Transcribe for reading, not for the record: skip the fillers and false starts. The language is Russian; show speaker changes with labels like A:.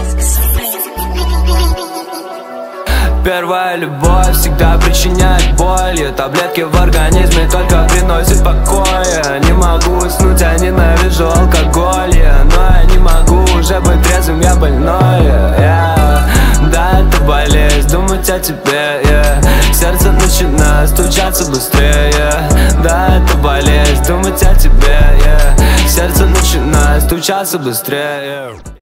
A: Первая любовь всегда причиняет боль, и таблетки в организме только приносят покоя. Не могу уснуть, я ненавижу алкоголь, но я не могу уже быть трезвым, я больной. Да, это болезнь, думать о тебе, сердце начинает стучаться быстрее. Да, это болезнь, думать о тебе, сердце начинает стучаться быстрее.